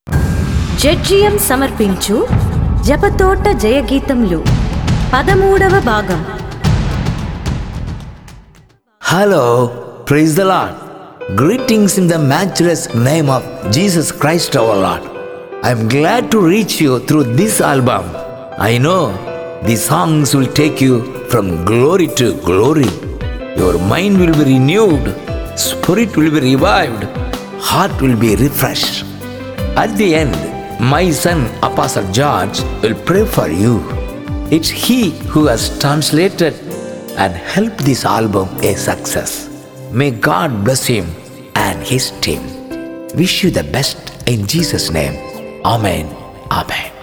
జడ్జియం సమర్పించు జపతోట జయగీతములు 13వ భాగం. Hello, praise the Lord. Greetings in the matchless name of Jesus Christ our Lord. I am glad to reach you through this album. I know the songs will take you from glory to glory. Your mind will be renewed, spirit will be revived, heart will be refreshed. At the end, my son Apostle George will pray for you. It's he who has translated and helped this album a success. May God bless him and his team. Wish you the best in Jesus' name. Amen. Amen.